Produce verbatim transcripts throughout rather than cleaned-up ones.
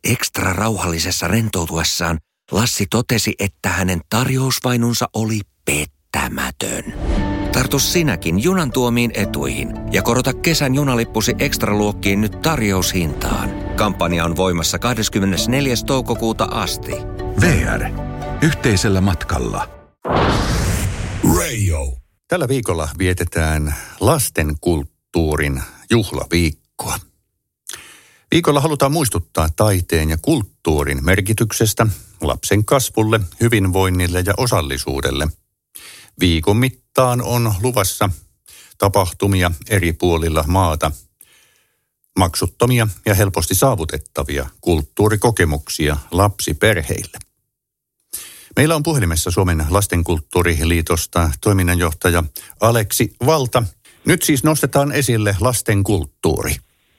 Ekstra rauhallisessa rentoutuessaan Lassi totesi, että hänen tarjousvainunsa oli pettämätön. Tartu sinäkin junan tuomiin etuihin ja korota kesän junalippusi ekstraluokkiin nyt tarjoushintaan. Kampanja on voimassa kahdeskymmenesneljäs toukokuuta asti. V R. Yhteisellä matkalla. Radio. Tällä viikolla vietetään lastenkulttuurin juhlaviikkoa. Viikolla halutaan muistuttaa taiteen ja kulttuurin merkityksestä lapsen kasvulle, hyvinvoinnille ja osallisuudelle. Viikon mittaan on luvassa tapahtumia eri puolilla maata, maksuttomia ja helposti saavutettavia kulttuurikokemuksia lapsiperheille. Meillä on puhelimessa Suomen lastenkulttuuriliitosta toiminnanjohtaja Aleksi Valta. Nyt siis nostetaan esille lastenkulttuuri.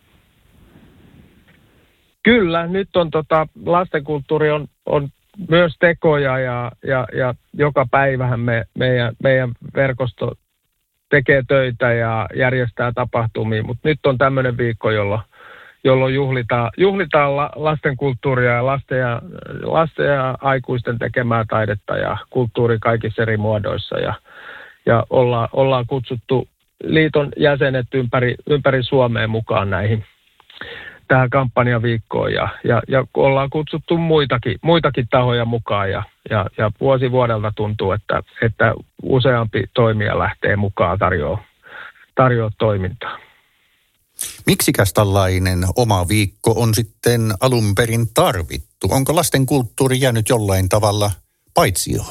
Kyllä, nyt on tota, lastenkulttuuri on, on myös tekoja ja, ja, ja joka päivähän me, meidän, meidän verkosto tekee töitä ja järjestää tapahtumia, mutta nyt on tämmöinen viikko, jolloin, jolloin juhlitaan, juhlitaan la, lastenkulttuuria ja lasten, ja lasten ja aikuisten tekemää taidetta ja kulttuuri kaikissa eri muodoissa ja, ja olla, ollaan kutsuttu liiton jäsenet ympäri, ympäri Suomea mukaan näihin tähän kampanjaviikkoon ja, ja, ja ollaan kutsuttu muitakin, muitakin tahoja mukaan ja, ja, ja vuosi vuodelta tuntuu, että, että useampi toimija lähtee mukaan tarjoaa tarjoa toimintaa. Miksikäs tällainen oma viikko on sitten alun perin tarvittu? Onko lastenkulttuuri jäänyt jollain tavalla paitsioon?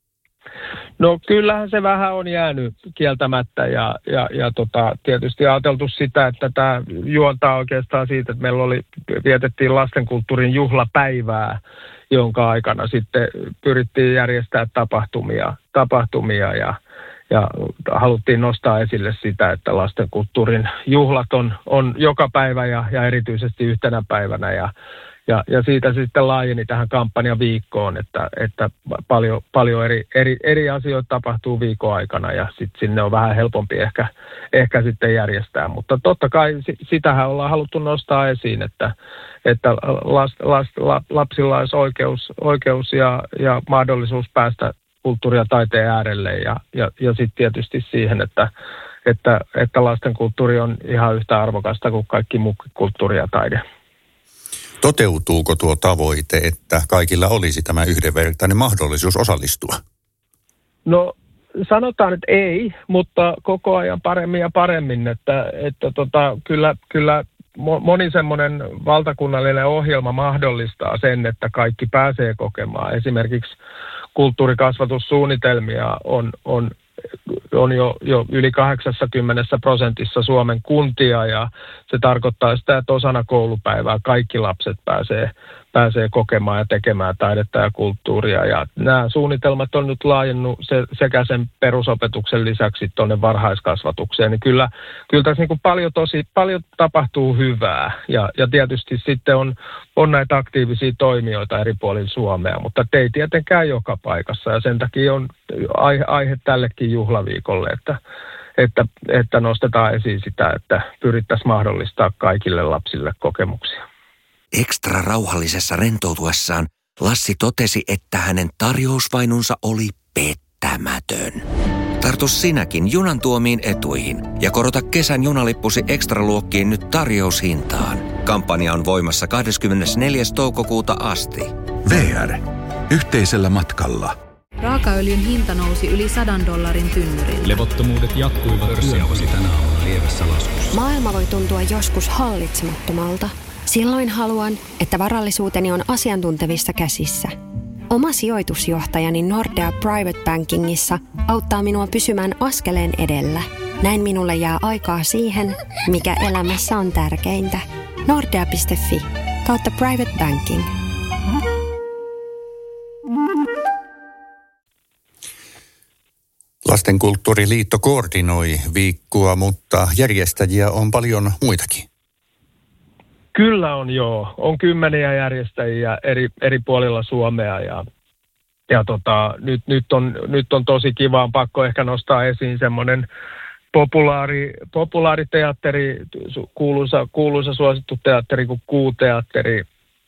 No kyllähän se vähän on jäänyt kieltämättä ja, ja, ja tota, tietysti ajateltu sitä, että tämä juontaa oikeastaan siitä, että meillä oli, vietettiin lastenkulttuurin juhlapäivää, jonka aikana sitten pyrittiin järjestää tapahtumia, tapahtumia ja, ja haluttiin nostaa esille sitä, että lastenkulttuurin juhlat on, on joka päivä ja, ja erityisesti yhtenä päivänä ja Ja, ja siitä se sitten laajeni tähän kampanjaviikkoon, että, että paljon, paljon eri, eri, eri asioita tapahtuu viikon aikana ja sitten sinne on vähän helpompi ehkä, ehkä sitten järjestää. Mutta totta kai sitähän ollaan haluttu nostaa esiin, että, että las, las, lapsilla olisi oikeus, oikeus ja, ja mahdollisuus päästä kulttuuri- ja taiteen äärelle ja, ja, ja sitten tietysti siihen, että, että, että lasten kulttuuri on ihan yhtä arvokasta kuin kaikki muu kulttuuri ja taide. Toteutuuko tuo tavoite, että kaikilla olisi tämä yhdenvertainen mahdollisuus osallistua? No sanotaan, että ei, mutta koko ajan paremmin ja paremmin. Että, että tota, kyllä, kyllä moni semmoinen valtakunnallinen ohjelma mahdollistaa sen, että kaikki pääsee kokemaan. Esimerkiksi kulttuurikasvatussuunnitelmia on, on on jo, jo yli kahdeksankymmentä prosentissa Suomen kuntia ja se tarkoittaa sitä, että osana koulupäivää kaikki lapset pääsee, pääsee kokemaan ja tekemään taidetta ja kulttuuria. Ja nämä suunnitelmat on nyt laajennut se, sekä sen perusopetuksen lisäksi tuonne varhaiskasvatukseen. Niin kyllä, kyllä tässä niin kuin paljon, tosi, paljon tapahtuu hyvää ja, ja tietysti sitten on, on näitä aktiivisia toimijoita eri puolilla Suomea, mutta ei tietenkään joka paikassa ja sen takia on aihe, aihe tällekin juhlaviikolle, että, että, että nostetaan esiin sitä, että pyrittäisiin mahdollistaa kaikille lapsille kokemuksia. Ekstra rauhallisessa rentoutuessaan Lassi totesi, että hänen tarjousvainunsa oli pettämätön. Tartu sinäkin junan tuomiin etuihin ja korota kesän junalippusi ekstraluokkiin nyt tarjoushintaan. Kampanja on voimassa kahdeskymmenesneljäs toukokuuta asti. V R. Yhteisellä matkalla. Raakaöljyn hinta nousi yli sadan dollarin tynnyrille. Levottomuudet jatkuivat pörssiausi tänä aamuna lievässä laskussa. Maailma voi tuntua joskus hallitsemattomalta. Silloin haluan, että varallisuuteni on asiantuntevissa käsissä. Oma sijoitusjohtajani Nordea Private Bankingissa auttaa minua pysymään askeleen edellä. Näin minulle jää aikaa siihen, mikä elämässä on tärkeintä. Nordea piste fi kautta Private Banking. Lastenkulttuuriliitto koordinoi viikkoa, mutta järjestäjiä on paljon muitakin. Kyllä on joo. On kymmeniä järjestäjiä eri, eri puolilla Suomea ja, ja tota, nyt, nyt, on, nyt on tosi kiva. On pakko ehkä nostaa esiin semmoinen populaari, populaariteatteri, kuuluisa, kuuluisa suosittu teatteri kuin Kuuteatteri.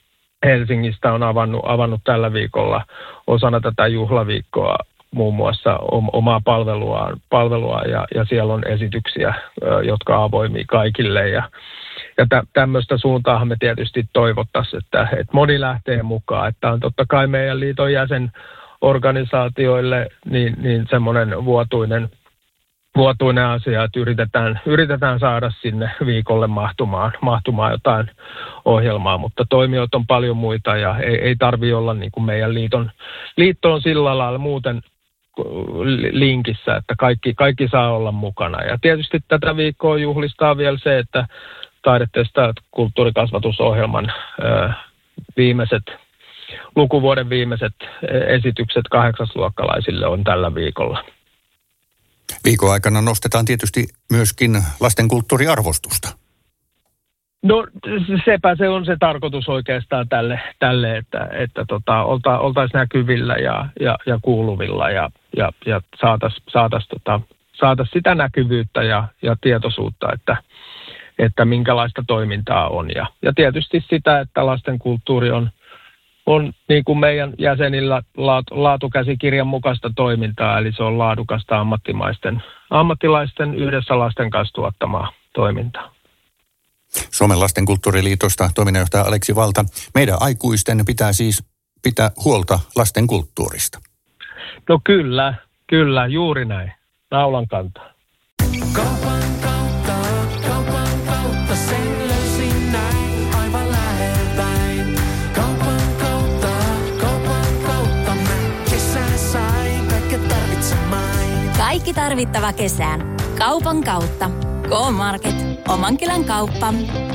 Helsingistä on avannut, avannut tällä viikolla osana tätä juhlaviikkoa muun muassa omaa palveluaan, palvelua ja, ja siellä on esityksiä, jotka on avoimia kaikille. Ja, ja tä, tämmöistä suuntaahan me tietysti toivottaisiin, että, että moni lähtee mukaan. Että on totta kai meidän liiton jäsenorganisaatioille niin, niin semmoinen vuotuinen, vuotuinen asia, että yritetään, yritetään saada sinne viikolle mahtumaan, mahtumaan jotain ohjelmaa, mutta toimijoita on paljon muita ja ei, ei tarvitse olla niin kuin meidän liiton, liitto on sillä lailla muuten linkissä, että kaikki, kaikki saa olla mukana. Ja tietysti tätä viikkoa juhlistaa vielä se, että Taidetesta kulttuurikasvatusohjelman ö, viimeiset, lukuvuoden viimeiset esitykset kahdeksasluokkalaisille on tällä viikolla. Viikon aikana nostetaan tietysti myöskin lasten kulttuuriarvostusta. No sepä se on se tarkoitus oikeastaan tälle, tälle että, että tota, olta, oltaisiin näkyvillä ja, ja, ja kuuluvilla ja, ja, ja saataisiin saatais, tota, saatais sitä näkyvyyttä ja, ja tietoisuutta, että, että minkälaista toimintaa on. Ja, ja tietysti sitä, että lasten kulttuuri on, on niin kuin meidän jäsenillä laatukäsikirjan mukaista toimintaa, eli se on laadukasta ammattimaisten, ammattilaisten yhdessä lasten kanssa tuottamaa toimintaa. Suomen lasten kulttuuriliitosta toiminnanjohtaja Aleksi Valta. Meidän aikuisten pitää siis pitää huolta lasten kulttuurista. No kyllä, kyllä, juuri näin. Naulan kantaa. Kaupan kautta, kaupan kautta, sen löysin näin aivan läheltäin. Kaupan kautta, kaupan kautta, mä kesän sain kaiken tarvitsemain. Kaikki tarvittava kesään. Kaupan kautta. K-Market. Oman kylän kauppa.